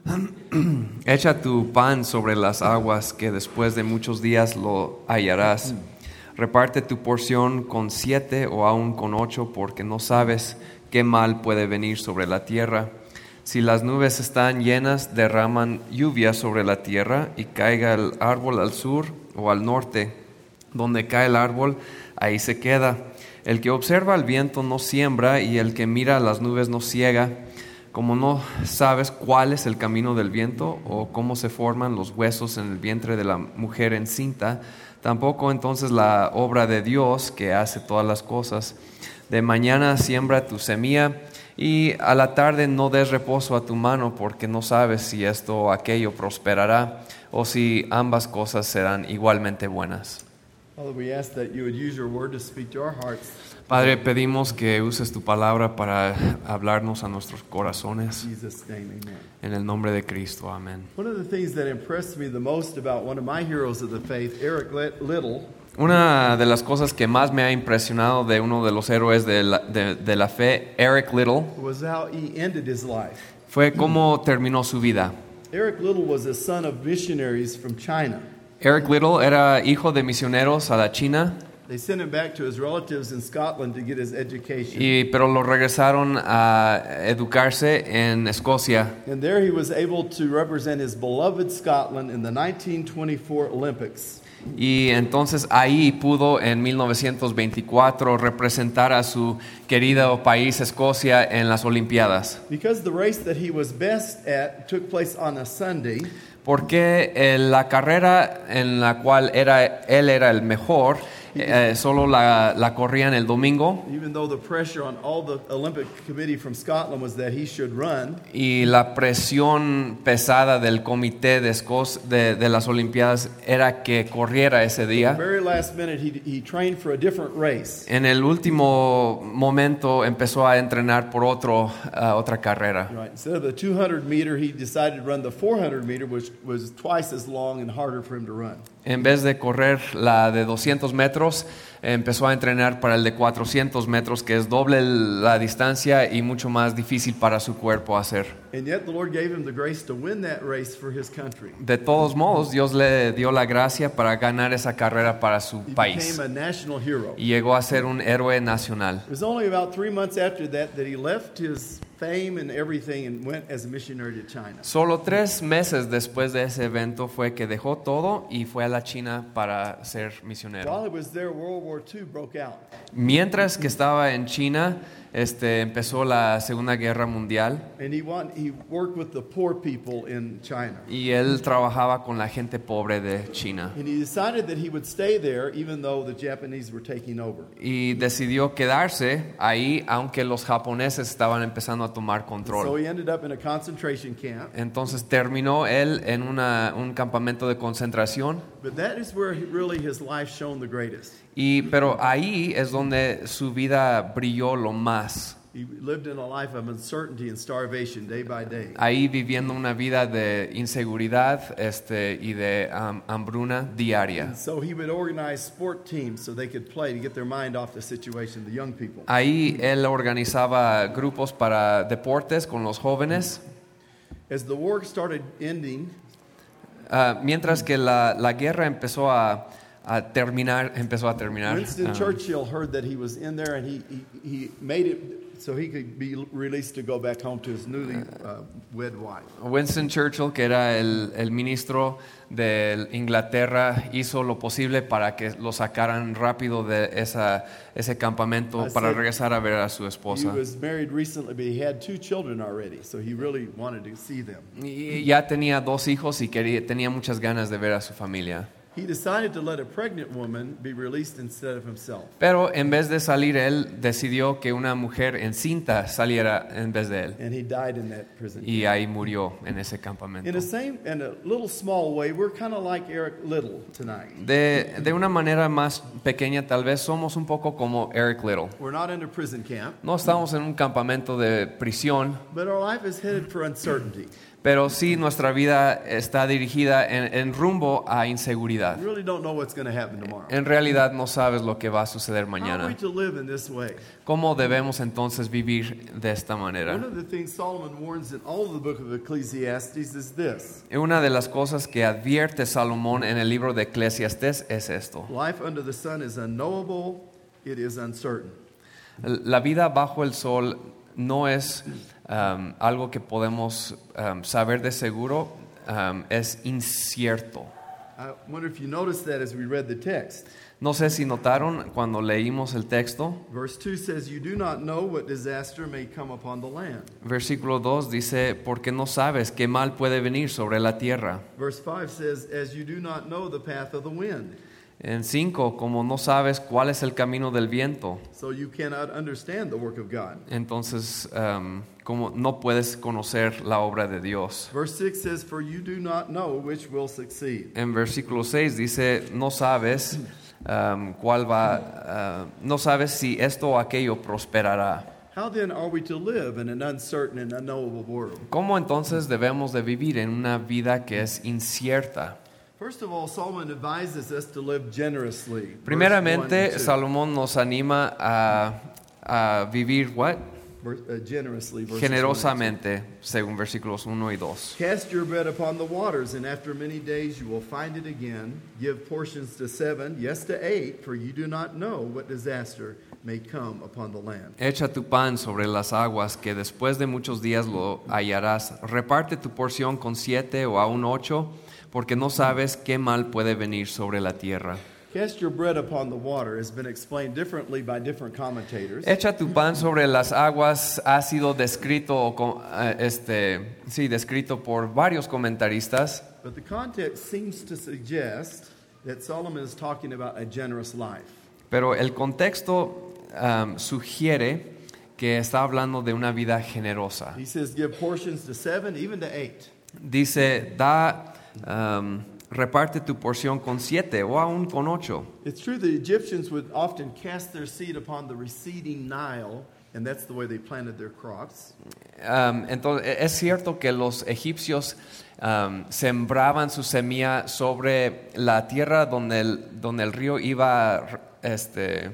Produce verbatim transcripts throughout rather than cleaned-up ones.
Echa tu pan sobre las aguas, que después de muchos días lo hallarás. Reparte tu porción con siete o aún con ocho, porque no sabes qué mal puede venir sobre la tierra. Si las nubes están llenas, derraman lluvia sobre la tierra, y caiga el árbol al sur o al norte. Donde cae el árbol, ahí se queda. El que observa el viento no siembra, y el que mira las nubes no ciega. Como no sabes cuál es el camino del viento, o cómo se forman los huesos en el vientre de la mujer encinta, tampoco entonces la obra de Dios, que hace todas las cosas. De mañana siembra tu semilla, y a la tarde no des reposo a tu mano, porque no sabes si esto o aquello prosperará, o si ambas cosas serán igualmente buenas. Father, we ask that you would use your word to speak to our hearts. Padre, pedimos que uses tu palabra para hablarnos a nuestros corazones. In Jesus' name, amen. En el nombre de Cristo, amén. One of the things that impressed me the most about one of my heroes of the faith, Eric Little, Una de las cosas que más me ha impresionado de uno de los héroes de la, de, de la fe, Eric Little, was how he ended his life. fue cómo terminó su vida. Eric Little was a son of missionaries from China. Eric Little era hijo de misioneros a la China, They sent him back to his relatives in Scotland to get his education. y, pero lo regresaron a educarse en Escocia. And there he was able to represent his beloved Scotland in the nineteen twenty-four Olympics. Y entonces ahí pudo en mil novecientos veinticuatro representar a su querido país Escocia en las Olimpiadas. Because the race that he was best at took place on a Sunday, Porque eh, la carrera en la cual era, él era el mejor, eh, solo la, la corrían el domingo, even though the pressure on all the Olympic Committee from Scotland was that he should run, y la presión pesada del comité de, Esco- de, de las Olimpiadas era que corriera ese the día. very last minute he, he trained for a different race. En el último momento empezó a entrenar por otro, uh, otra carrera. Right. Instead of the two hundred meter, he decided to run the four hundred meter, which was twice as long and harder for him to run. En vez de correr la de doscientos metros, empezó a entrenar para el de cuatrocientos metros, que es doble la distancia y mucho más difícil para su cuerpo hacer. And yet the Lord gave him the grace to win that race for his country. De todos modos, Dios le dio la gracia para ganar esa carrera para su He país became a national hero. y llegó a ser un héroe nacional. It was only about three months after that that he left his fame and everything and went as a missionary to China. Solo tres meses después de ese evento fue que dejó todo y fue a la China para ser misionero. While he was there, World War Two broke out. Mientras que estaba en China, este, empezó la Segunda Guerra Mundial. And he, want, he worked with the poor people in China. Y él trabajaba con la gente pobre de China. And he decided that he would stay there even though the Japanese were taking over. Y decidió quedarse ahí, aunque los japoneses estaban empezando a tomar So control. he ended up in a concentration camp. Entonces terminó él en una, un campamento de concentración. But that is where he, really his life shone the greatest. Y, pero ahí es donde su vida brilló lo más. He lived in a life of uncertainty and starvation day by day. Ahí viviendo una vida de inseguridad este, y de um, hambruna diaria. So he would organize sport teams so they could play to get their mind off the situation, the young people. Ahí él organizaba grupos para deportes con los jóvenes. As the war started ending, Uh, mientras que la, la guerra empezó a, a terminar, empezó a terminar. Winston um, Churchill heard that he was in there and he, he, he made it so he could be released to go back home to his newly uh, wed wife. Winston Churchill, que era el, el ministro de Inglaterra, hizo lo posible para que lo sacaran rápido de esa, ese campamento I para said regresar a ver a su He esposa. was married recently, but he had two children already, so he really wanted to see them. Y ya tenía dos hijos y quería, tenía muchas ganas de ver a su familia. He decided to let a pregnant woman be released instead of himself. Pero en vez de salir él, decidió que una mujer encinta saliera en vez de él. And he died in that prison. Y ahí murió en ese In campamento. a same, in a little small way, we're kind of like Eric Little tonight. De, de una manera más pequeña, tal vez somos un poco como Eric Little. We're not in a prison camp, No estamos en un campamento de prisión, but our life is headed for uncertainty. pero sí nuestra vida está dirigida en, en rumbo a inseguridad. realidad. You really don't know what's going to happen tomorrow. En realidad no sabes lo que va a suceder How are we mañana. to live in this way? ¿Cómo debemos entonces vivir de esta manera? One of the things Solomon warns in all of the book of Ecclesiastes is this. Una de las cosas que advierte Salomón en el libro de Eclesiastés es esto. Life under the sun is unknowable, it is uncertain. La vida bajo el sol no es um, algo que podemos um, saber de seguro, um, es incierto. I wonder if you noticed that as we read the text. No sé si notaron cuando leímos el texto. Verse two says, "You do not know what disaster may come upon the land." Versículo dos dice, porque no sabes qué mal puede venir sobre la tierra. Verse five says, "As you do not know the path of the wind." En cinco, como no sabes cuál es el camino del viento, So you cannot understand the work of God. entonces um, como no puedes conocer la obra de Dios. Verse six says, "For you do not know which will succeed." En versículo seis dice, no sabes um, cuál va, uh, no sabes si esto o aquello prosperará. How then are we to live in an uncertain and unknowable world? ¿Cómo entonces debemos de vivir en una vida que es incierta? First of all, Solomon advises us to live generously. Verse Primeramente, one and two. Salomón nos anima a, a vivir what? Verse- uh, generously, verses one and Generosamente, según versículos uno y dos. two. Cast your bread upon the waters, and after many days you will find it again. Give portions to seven, yes to eight, for you do not know what disaster may come upon the land. Echa tu pan sobre las aguas, que después de muchos días lo hallarás. Reparte tu porción con siete o aún ocho, porque no sabes qué mal puede venir sobre la tierra. Cast your bread upon the water has been explained differently by different commentators. Echa tu pan sobre las aguas ha sido descrito, o co- eh, este, sí, descrito por varios comentaristas, But the context seems to suggest that Solomon is talking about a generous life. pero el contexto um, sugiere que está hablando de una vida generosa. He says, give portions to seven, even to eight. Dice, da, um, reparte tu porción con siete o aún con ocho. It's true the Egyptians would often cast their seed upon the receding Nile, and that's the way they planted their crops. Um, entonces, es cierto que los egipcios um, sembraban su semilla sobre la tierra donde el, donde el río iba este,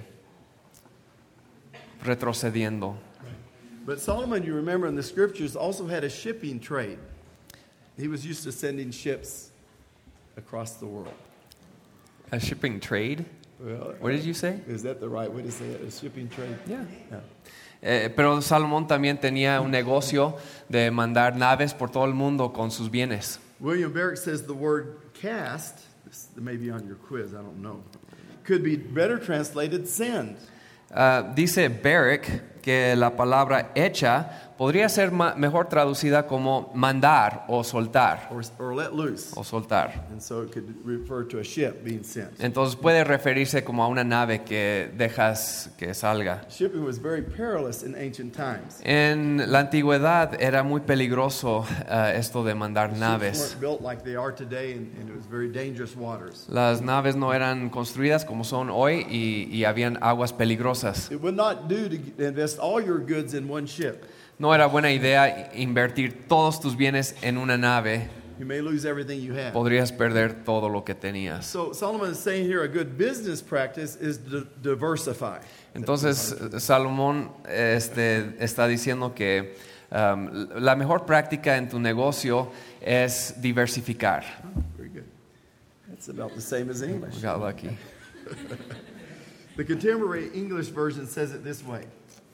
retrocediendo. But Solomon, you remember in the scriptures, also had a shipping trade. He was used to sending ships across the world. A shipping trade? Well, What did you say? Is that the right way to say it? A shipping trade? Yeah. Yeah. Eh, pero Salomón también tenía un negocio de mandar naves por todo el mundo con sus bienes. William Barrick says the word cast, this may be on your quiz, I don't know, could be better translated send. Uh, dice Barrick que la palabra hecha podría ser ma- mejor traducida como mandar o soltar Or, or let loose. o soltar. And so it could refer to a ship being sent. Entonces puede referirse como a una nave que dejas que salga. Shipping was very perilous in ancient times. En la antigüedad era muy peligroso uh, esto de mandar Ships naves. weren't built like they are today, and, and it was very dangerous waters. Las naves no eran construidas como son hoy y, y habían aguas peligrosas. It would not do to invest all your goods in one ship. No era buena idea invertir todos tus bienes en una nave. You may lose everything you have. Podrías perder todo lo que tenías. So Solomon is saying here a good business practice is to diversify. Entonces Salomón este, está diciendo que um, la mejor práctica en tu negocio es diversificar. Very good. That's about the same as English. We got lucky. The contemporary English version says it this way.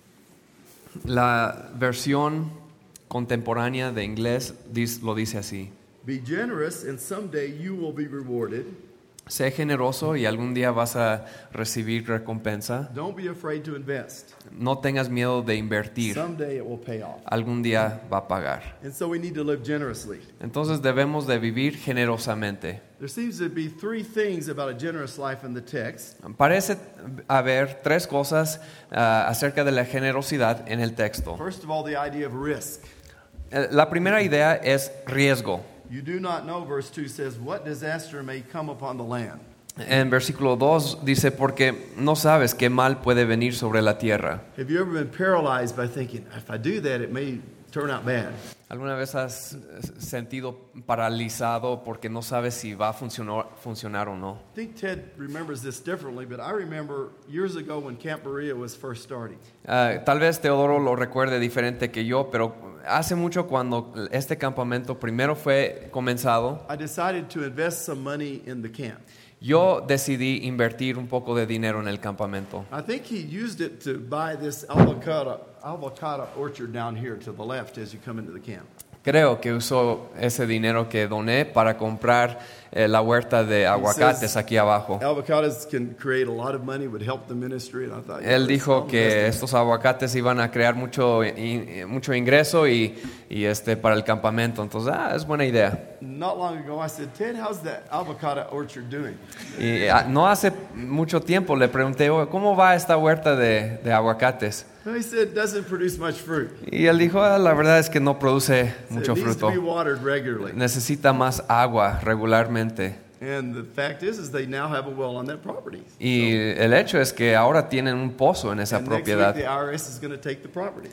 La versión contemporánea de inglés dis- lo dice así. Be generous and someday you will be rewarded. Sé generoso y algún día vas a recibir recompensa. Don't be afraid to invest. No tengas miedo de invertir. Someday it will pay off. Algún día va a pagar. And so we need to live generously. Entonces debemos de vivir generosamente. There seems to be three things about a generous life in the text. Parece haber tres cosas uh, acerca de la generosidad en el texto. First of all, the idea of risk. Eh, La primera idea es riesgo. You do not know, verse two says, what disaster may come upon the land. En versículo dos dice, porque no sabes qué mal puede venir sobre la tierra. Have you ever been paralyzed by thinking, if I do that, it may turn out bad. ¿Alguna vez has sentido paralizado porque no sabes si va a funcionar, funcionar o no? I think Ted remembers this differently, but I remember years ago when Camp Berea was first starting. Uh, tal vez Teodoro lo recuerde diferente que yo, pero hace mucho cuando este campamento primero fue comenzado, I decided to invest some money in the camp. yo decidí invertir un poco de dinero en el campamento. I think he used it to buy this avocado, avocado orchard down here to the left as you come into the camp. Creo que usó ese dinero que doné para comprar eh, la huerta de aguacates aquí abajo. Avocados can create a lot of money, would help the ministry, and I thought, yeah, Él dijo I'll invest que in estos aguacates iban a crear mucho, in- mucho ingreso y, y este para el campamento. Entonces, ah, es buena idea. Not long ago, I said, Ted, how's that avocado orchard doing? Y ah, no hace mucho tiempo le pregunté, "Oye, ¿cómo va esta huerta de, de aguacates?" He said, it doesn't produce much fruit. Y él dijo, ah, la verdad es que no produce So mucho it needs to fruto. be watered regularly. Necesita más agua regularmente. And the fact is, is they now have a well on that property. Y el hecho es que ahora tienen un pozo en esa And next week, propiedad. the I R S is going to take the property.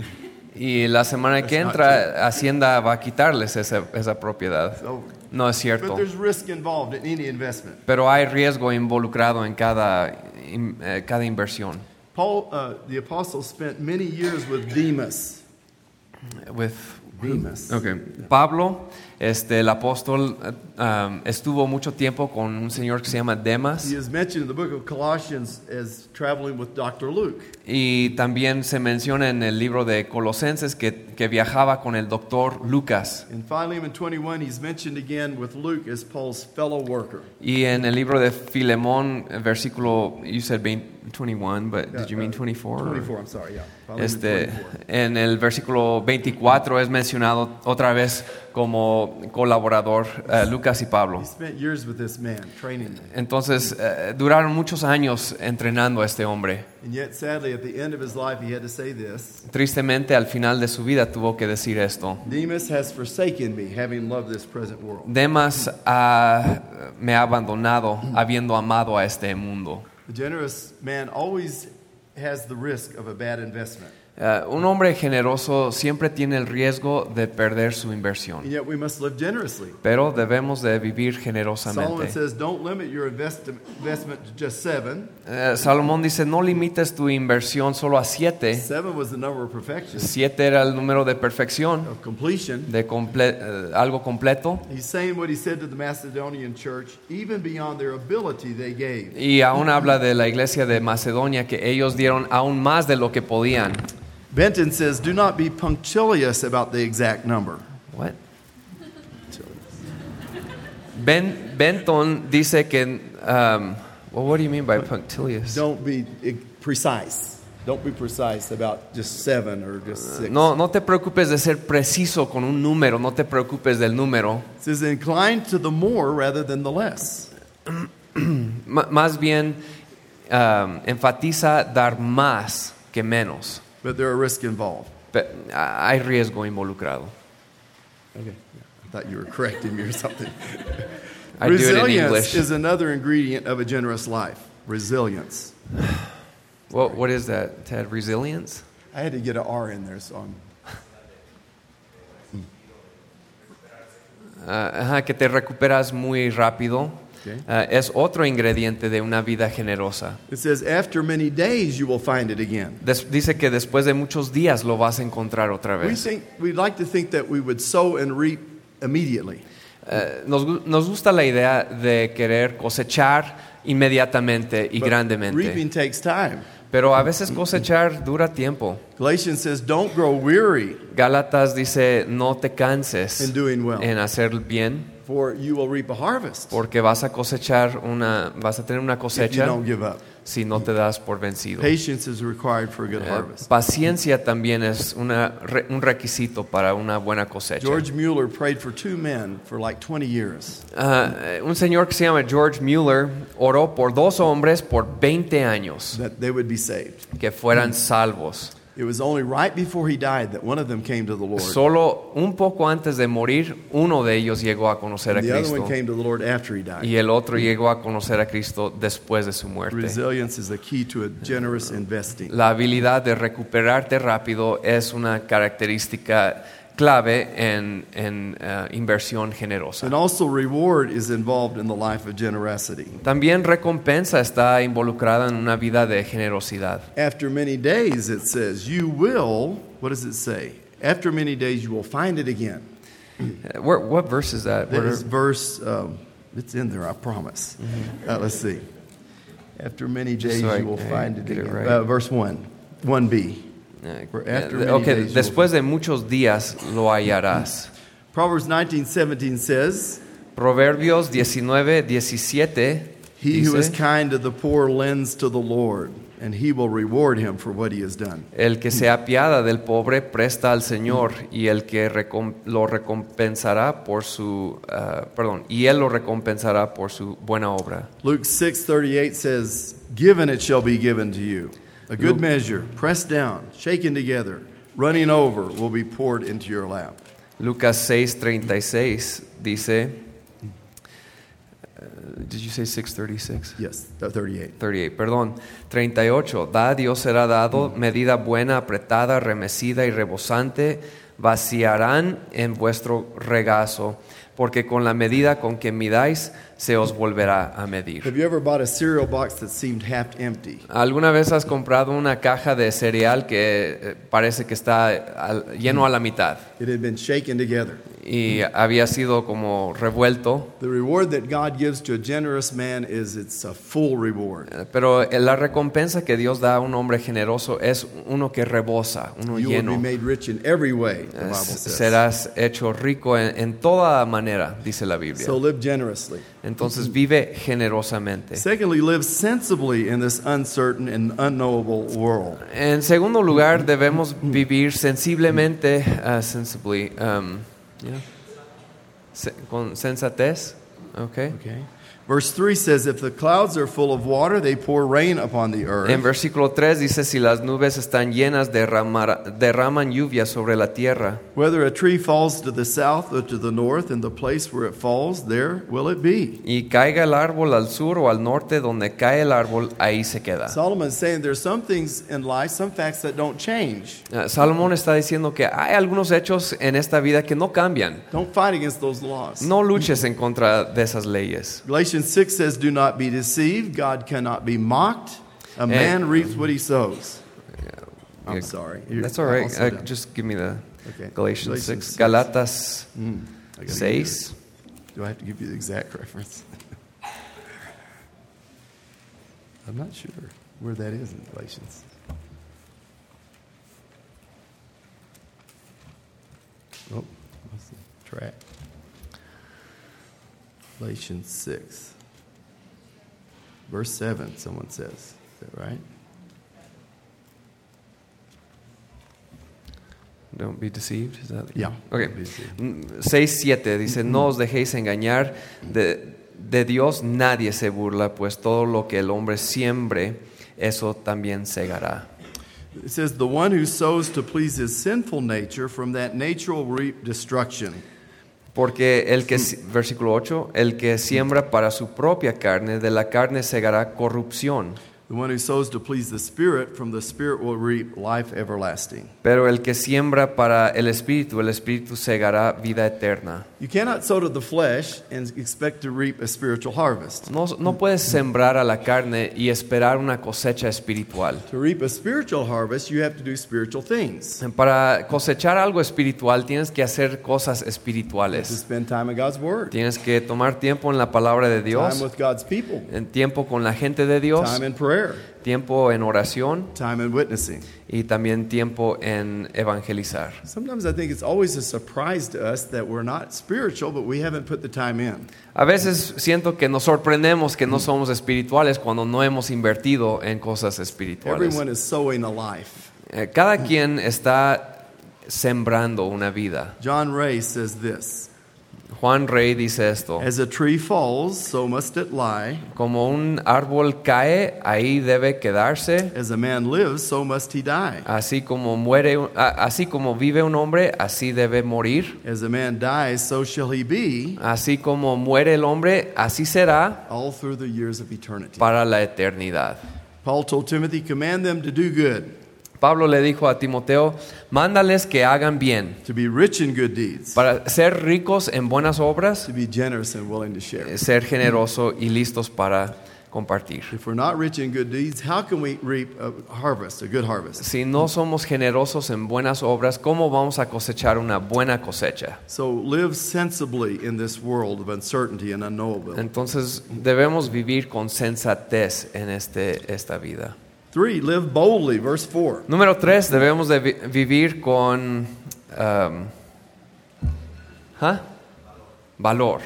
Y la semana que That's not entra, Hacienda va a quitarles esa, esa propiedad. So, No es but cierto. there's risk involved in any investment. Pero hay riesgo involucrado en cada, in- eh, cada inversión. Paul, uh, the apostle, spent many years with Demas. With, Demas. okay. Pablo, este, el apóstol, eh, um, estuvo mucho tiempo con un señor que se llama Demas. He is mentioned in the book of Colossians as traveling with Doctor Luke. Y también se menciona en el libro de Colosenses que, que viajaba con el doctor Lucas. In Philemon twenty-one, he's mentioned again with Luke as Paul's fellow worker. Y en el libro de Filemón, el versículo, you said twenty-one, but did you mean twenty-four? twenty-four, I'm sorry, yeah. Philemon Este, twenty-four. en el versículo veinticuatro es mencionado otra vez como colaborador eh, Lucas y Pablo. He spent years with this man, training him. Entonces, eh, duraron muchos años entrenando a este hombre. And yet, sadly, at the end of his life, he had to say this: Tristemente, al final de su vida tuvo que decir esto. Demas has forsaken me, having loved this present world. Demas ha- me ha abandonado habiendo amado a este mundo. A generous man always has the risk of a bad investment. Eh, un hombre generoso siempre tiene el riesgo de perder su inversión, And yet, we must live generously. pero debemos de vivir Solomon generosamente. says, don't limit your invest- investment to just seven. Eh, Salomón dice, no limites tu inversión solo a siete. Seven was the number of perfection, Siete era el número de perfección, of completion. de comple- eh, algo completo. He's saying what he said to the Macedonian church, even beyond their ability they gave. Y aún habla de la iglesia de Macedonia, que ellos dieron aún más de lo que podían. Benton says, do not be punctilious about the exact number. What? Ben, Benton dice que, um, well, what do you mean by punctilious? Don't be eh, precise. Don't be precise about just seven or just six. No, no te preocupes de ser preciso con un número, no te preocupes del número. It says, incline to the more rather than the less. M- más bien, um, enfatiza dar más que menos. But there are risks involved. Pe- hay riesgo involucrado. Okay. I thought you were correcting me or something. I do it in Resilience English. is another ingredient of a generous life. Resilience. What, what is that, Ted? Resilience? I had to get an R in there, so I'm. Ah, ajá, que te recuperas muy rápido. Okay. Ah, es otro ingrediente de una vida generosa. It says, after many days you will find it again. Des- dice que después de muchos días lo vas a encontrar otra We vez. think we'd like to think that we would sow and reap immediately. Eh, nos, gu- nos gusta la idea de querer cosechar inmediatamente y But grandemente. reaping takes time. Pero a veces cosechar dura tiempo. Galatians says, don't grow weary Gálatas dice, no te canses in doing well, en hacer bien, for you will reap a harvest porque vas a cosechar una, vas a tener una if you cosecha don't give up. si no te das por vencido. Patience is required for a good Eh, harvest. paciencia también es una, re- un requisito para una buena cosecha. George Mueller prayed for two men for like twenty years. Ah, eh, un señor que se llama George Mueller oró por dos hombres por veinte años That they would be saved. que fueran salvos. It was only right before he died that one of them came to the Lord. Solo un poco antes de morir, uno de ellos llegó a conocer a And the other Cristo one came to the Lord after he died. y el otro llegó a conocer a Cristo después de su muerte. Resilience is the key to a generous investing. La habilidad de recuperarte rápido es una característica clave en, en uh, inversión generosa. And also reward is involved in the life of generosity. También recompensa está involucrada en una vida de generosidad. After many days, it says, you will, what does it say? After many days, you will find it again. Uh, Where, what verse is that? That Where- is verse, um, it's in there, I promise. Uh, let's see. After many Just days, so I- you will I find it get it again. right. Uh, verse one, one b. Eh, For after eh, many ok, days you will después de muchos días lo hallarás. Proverbs nineteen seventeen says, Proverbios diecinueve diecisiete he who is dice, kind to the poor lends to the Lord, and he will reward him for what he has done. el que se apiada del pobre presta al Señor y el que recom- lo recompensará por su ah, perdón y él lo recompensará por su buena obra. Luke six thirty-eight says, given it shall be given to you. A good Luke- measure, pressed down, shaken together, running over, will be poured into your lap. Lucas seis treinta y seis dice, uh, did you say six thirty-six? Yes, thirty-eight. treinta y ocho, perdón, treinta y ocho. Da a Dios será dado, medida buena, apretada, remecida y rebosante, vaciarán en vuestro regazo, porque con la medida con que midáis, se os volverá a medir. Have you ever bought a cereal box that seemed half empty? ¿Alguna vez has comprado una caja de cereal que eh, parece que está al- lleno a la mitad It had been shaken together. y había sido como revuelto? The reward that God gives to a generous man is it's a full reward. Eh, Pero eh, la recompensa que Dios da a un hombre generoso es uno que rebosa, uno You will be lleno. made rich in every way, the Bible Es- says. serás hecho rico en, en toda manera, dice la Biblia. So live generously. Entonces vive generosamente. Secondly, live sensibly in this uncertain and unknowable world. En segundo lugar, debemos vivir sensiblemente, uh, sensibly, um, yeah, se- con sensatez. Okay. Okay. Verse three says, if the clouds are full of water, they pour rain upon the En earth. versículo tres dice, si las nubes están llenas, derramar- derraman lluvia sobre la tierra. Whether a tree falls to the south or to the north, in the place where it falls, there will it be. Y caiga el árbol al sur o al norte, donde cae el árbol, ahí se queda. Solomon is saying there's some things in life, some facts that don't change. Uh, Salomón está diciendo que hay algunos hechos en esta vida que no cambian. Don't fight against those laws. No luches en contra de esas leyes. Galatians six says, do not be deceived. God cannot be mocked. A man reaps what he sows. I'm Yeah, sorry. You're- That's all right. I'll slow Uh, down. just give me the Okay. Galatians Galatians six. six. Galatas Mm, I gotta give you seis. the- Do I have to give you the exact reference? I'm not sure where that is in Galatians. Oh, what's the track? Galatians six. Verse seven, someone says. Is that right? Don't be deceived. Is that Yeah. Okay. Don't be deceived. Mm, seis siete dice, no os dejéis engañar, de, de Dios nadie se burla, pues todo lo que el hombre siembre, eso también segará. It says, the one who sows to please his sinful nature, from that nature will reap destruction. Porque el que, versículo ocho, el que siembra para su propia carne, de la carne segará corrupción. The one who sows to please the Spirit, from the Spirit will reap life everlasting. Pero el que siembra para el Espíritu, el Espíritu segará vida eterna. You cannot sow to the flesh and expect to reap a spiritual harvest. No, no puedes sembrar a la carne y esperar una cosecha espiritual. To reap a spiritual harvest, you have to do spiritual things. Para cosechar algo espiritual tienes que hacer cosas To espirituales. spend time in God's Word, Tienes que tomar tiempo en la palabra de time Dios, with God's people, en tiempo con la gente de Dios, time in prayer, tiempo en oración time in witnessing. y también tiempo en evangelizar. Sometimes I think it's always a surprise to us that we're not spiritual, but we haven't put the time in. A veces siento que nos sorprendemos que no somos espirituales cuando no hemos invertido en cosas espirituales. Everyone is sowing a life. Eh, Cada quien está sembrando una vida. John Ray says this. Juan Rey dice esto: As a tree falls, so must it lie. como un árbol cae, ahí debe quedarse. As a man lives, so must he die. Así como muere, así como vive un hombre, así debe morir. As a man dies, so shall he be, Así como muere el hombre, así será all through the years of eternity. para la eternidad. Paul told Timothy, command them to do good, Pablo le dijo a Timoteo: mándales que hagan bien, to be rich in good deeds, para ser ricos en buenas obras, to be generous and willing to share. ser generoso y listos para compartir. If we're not rich in good deeds, how can we reap a harvest, a good harvest? Si no somos generosos en buenas obras, ¿cómo vamos a cosechar una buena cosecha? So live sensibly in this world of uncertainty and unknowability. Entonces debemos vivir con sensatez en este, esta vida. Three, live boldly, verse four. Número tres, debemos de vi- vivir con um, ¿ah? valor.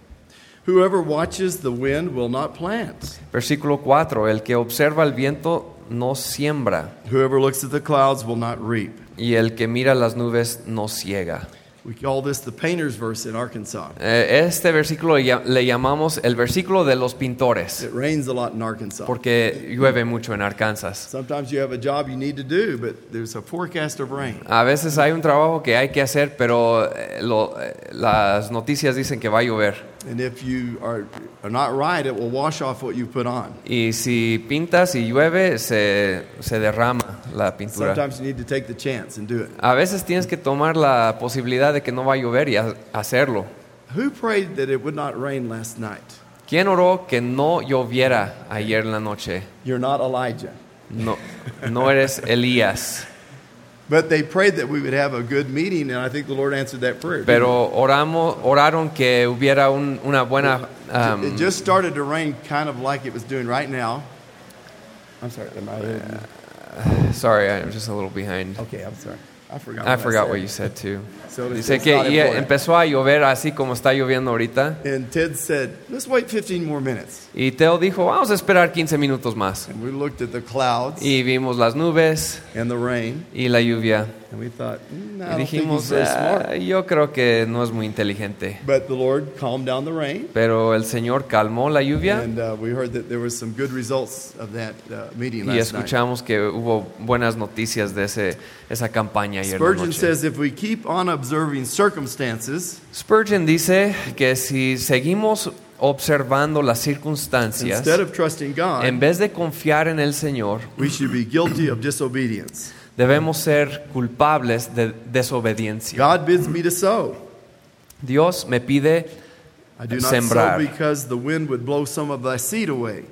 Whoever watches the wind will not plant. Versículo cuatro, el que observa el viento no siembra, Whoever looks at the clouds will not reap. y el que mira las nubes no ciega. We call this the painter's verse in Arkansas. Eh, Este versículo ya- le llamamos el versículo de los pintores, It rains a lot in Arkansas. porque llueve mucho en Arkansas. Sometimes you have a job you need to do, but there's a forecast of rain. A veces hay un trabajo que hay que hacer, pero eh, lo- eh, las noticias dicen que va a llover. And if you are, are not right, it will wash off what you put on. Y si pintas y llueve, se, se derrama la pintura. Sometimes you need to take the chance and do it. A veces tienes que tomar la posibilidad de que no va a llover y ha- hacerlo. Who prayed that it would not rain last night? ¿Quién oró que no lloviera ayer en la noche? You're not Elijah. No, no eres Elías. But they prayed that we would have a good meeting, and I think the Lord answered that prayer. Pero oramos, oraron que hubiera un- una buena... um, It just started to rain kind of like it was doing right now. I'm sorry. Am I ahead of you? sorry, I'm just a little behind. Okay, I'm sorry. I forgot. I what forgot said. what you said too. So it's- Dice it's que not y important. empezó a llover así como está lloviendo ahorita. And Ted said, let's wait fifteen more minutes. Y Teo dijo, vamos a esperar quince minutos más. And we looked at the clouds Y vimos las nubes and the rain, y la lluvia. and we thought, mm, I Y don't think he's dijimos, very "Ah, smart. yo creo que no es muy inteligente. But the Lord calmed down the rain, Pero el Señor calmó la lluvia and uh, we heard that there was some good results of that uh, meeting y last night. escuchamos que hubo buenas noticias de ese, esa campaña ayer en la Spurgeon noche. says if we keep on observing circumstances Spurgeon dice que si seguimos observando las circunstancias, instead of trusting God, en vez de confiar en el Señor, we should be guilty of disobedience. debemos ser culpables de desobediencia. God bids me to sow. Dios me pide I do not sembrar. sow because the wind would blow some of thy seed away.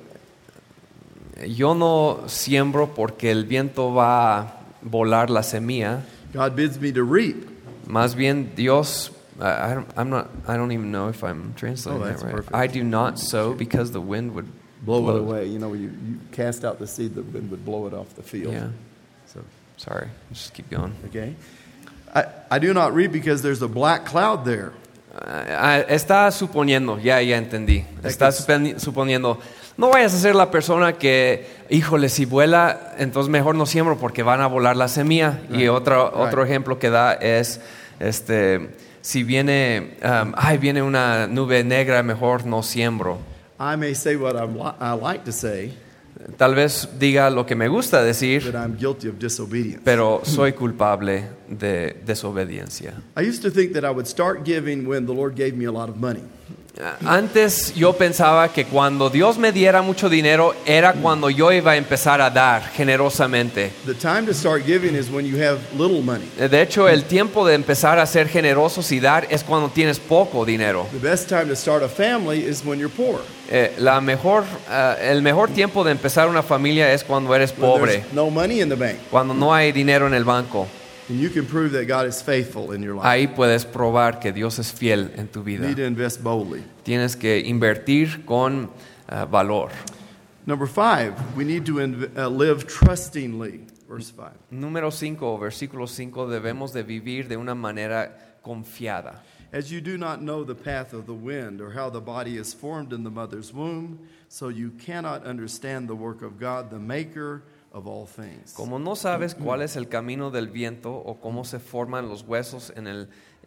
Yo no siembro porque el viento va a volar la semilla. God bids me to reap. Más bien Dios, I, I don't, I'm not, I don't even know if I'm translating Oh, that that's right. perfect. I do not sow because the wind would Blow it away. You know, you, you cast out the seed, the wind would blow it off the field. Yeah, So, sorry, just keep going. okay. I, I do not reap because there's a black cloud there. Ah, está suponiendo, ya, ya entendí. Está supen- suponiendo, no vayas a ser la persona que, híjole, si vuela, entonces mejor no siembro porque van a volar la semilla. Y Right. otro, Right. otro ejemplo que da es, este, si viene, um, ay, viene una nube negra, mejor no siembro. I may say what I'm li- I like to say, Tal vez diga lo que me gusta decir, that I'm guilty of disobedience. pero soy culpable de desobediencia. I used to think that I would start giving when the Lord gave me a lot of money. Antes yo pensaba que cuando Dios me diera mucho dinero era cuando yo iba a empezar a dar generosamente. The time to start giving is when you have little money. De hecho, el tiempo de empezar a ser generosos y dar es cuando tienes poco dinero. The best time to start a family is when you're poor. Eh, la mejor, eh, el mejor tiempo de empezar una familia es cuando eres When pobre, there's no money in the bank. cuando no hay dinero en el banco. And you can prove that God is faithful in your life. Ahí puedes probar que Dios es fiel en tu You vida. need to invest boldly. Tienes que invertir con eh, valor. Number five, we need to inv- uh, live trustingly. Verse five. Número cinco, versículo cinco, debemos de vivir de una manera confiada. As you do not know the path of the wind or how the body is formed in the mother's womb, so you cannot understand the work of God, the maker of all things. Como no sabes cuál es el camino del viento o cómo se forman los huesos en el,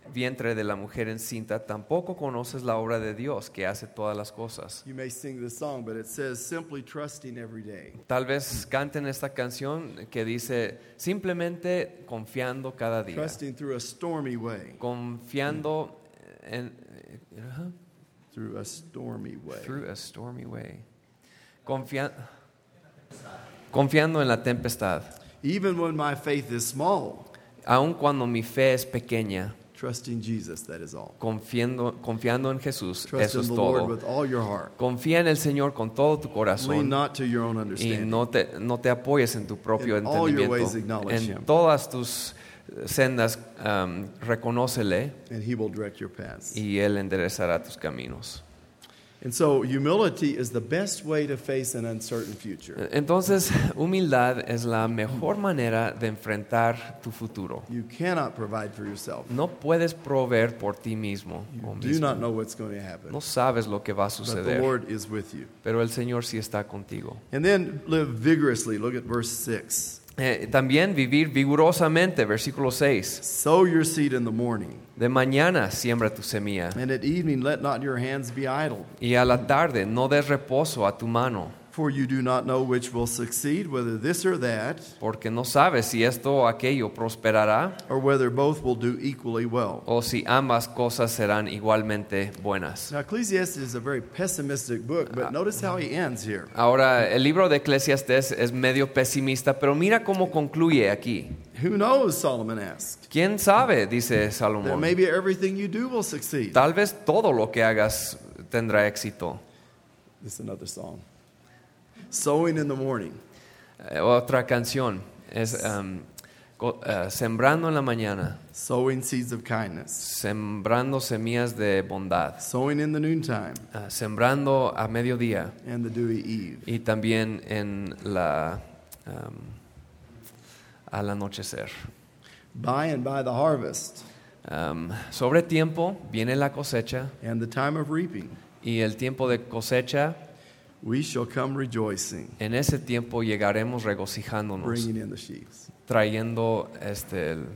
vientre de la mujer encinta, tampoco conoces la obra de Dios que hace todas las cosas. You may sing this song, but it says simply trusting every day. Tal vez canten esta canción que dice simplemente confiando cada día, Trusting through a stormy way. confiando en, uh, Through a stormy way. through a stormy way, Confia- confiando en la tempestad, Even when my faith is small, aun cuando mi fe es pequeña. trusting Jesus, that is all. Confiando, confiando en Jesús, Trust eso in es the Lord todo. with all your heart. Confía en el Señor con todo tu Lean corazón not to your own y understanding. no te, no te apoyes en tu propio In all your entendimiento. ways acknowledge En him. todas tus sendas um, reconócele And he will direct your paths. y Él enderezará tus caminos. And so humility is the best way to face an uncertain future. Entonces, humildad es la mejor manera de enfrentar tu futuro. You cannot provide for yourself. No puedes proveer por ti mismo o You do misma. not know what's going to happen. No sabes lo que va a But the suceder, Lord is with you. pero el Señor sí está contigo. And then live vigorously. Look at verse six. Eh, también vivir vigorosamente, versículo seis. Sow your seed in the morning, De mañana siembra tu semilla and at evening let not your hands be idle. y a la tarde no des reposo a tu mano, For you do not know which will succeed, whether this or that, porque no sabes si esto o aquello prosperará or whether both will do equally well. o si ambas cosas serán igualmente buenas. Now, Ecclesiastes is a very pessimistic book, but notice how he ends here. Ahora, el libro de Eclesiastés es medio pesimista, pero mira cómo concluye aquí. Who knows, Solomon asked. ¿Quién sabe? Dice That Salomón. maybe everything you do will succeed. Tal vez todo lo que hagas tendrá éxito. This is another song. Sowing in the morning. Eh, otra canción es um, co- eh, sembrando en la mañana, Sowing seeds of kindness. sembrando semillas de bondad, Sowing in the noontime eh, sembrando a mediodía and the dewy eve. y también en la um, al anochecer. By and by the harvest Um, sobre tiempo viene la cosecha and the time of reaping, y el tiempo de cosecha, we shall come rejoicing, en ese tiempo llegaremos regocijándonos, bringing in the sheaves. trayendo este, el-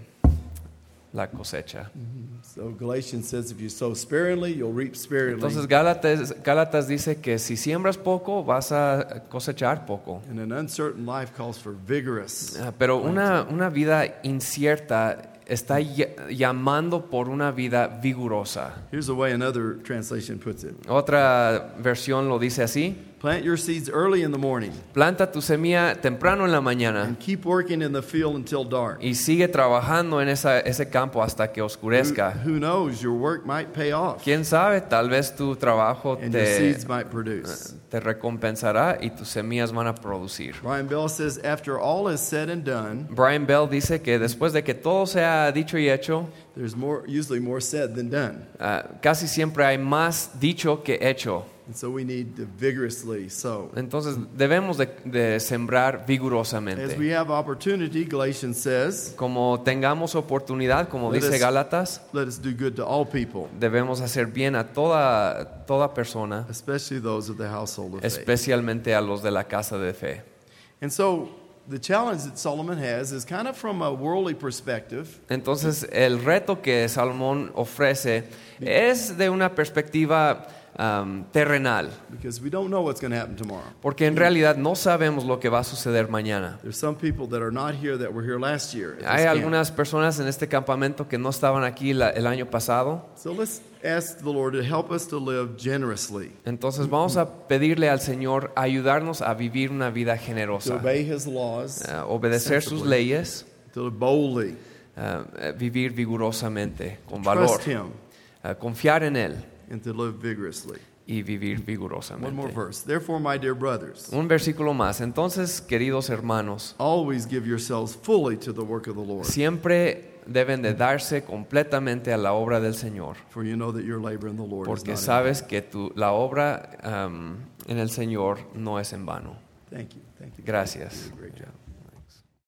la cosecha. So Galatians says if you sow sparingly, you'll reap sparingly. Entonces Gálatas, Gálatas dice que si siembras poco vas a cosechar poco. And an uncertain life calls for vigorous. Ah, Pero una, una vida incierta está ll- llamando por una vida vigorosa. Here's the way another translation puts it. Otra versión lo dice así: Plant your seeds early in the morning planta tu semilla temprano en la mañana and keep working in the field until dark. y sigue trabajando en esa, ese campo hasta que Who, oscurezca. who knows, your work might pay off Quién sabe, tal vez tu trabajo and your te, seeds might produce. te recompensará y tus semillas van a producir. Brian Bell says after all is said and done, Brian Bell dice que después de que todo sea dicho y hecho, there's more usually more said than done. ah, casi siempre hay más dicho que hecho. And so we need to vigorously sow. Entonces debemos de, de sembrar As vigorosamente. we have opportunity, Galatians says, Como tengamos oportunidad, como Let dice us- Gálatas, let us do good to all people, debemos hacer bien a toda, toda persona, especially those of the household of faith. especialmente a los de la casa de fe. And so the challenge that Solomon has is kind of from a worldly perspective. Entonces el reto que Salomón ofrece es de una perspectiva um, terrenal, Because we don't know what's going to happen tomorrow. porque en realidad no sabemos lo que va a suceder mañana. There's some people that are not here that were here last year. at this Hay camp. algunas personas en este campamento que no estaban aquí la- el año pasado. So let's ask the Lord to help us to live generously, Entonces vamos a pedirle al Señor ayudarnos a vivir una vida to generosa, obey His laws, eh, obedecer sus sensibly, leyes, to live boldly, eh, eh, vivir vigorosamente, con valor, trust Him, eh, confiar en Él and to live vigorously. y vivir One more vigorosamente. verse. Therefore, my dear brothers, Un versículo más. Entonces, queridos hermanos, always give yourselves fully to the work of the Lord, siempre deben de darse completamente a la obra del Señor, for you know that your labor in the Lord is porque not in sabes que tu, la obra um, en el Señor no es en vano. vain. Thank you. Thank you. Gracias. You did a great job.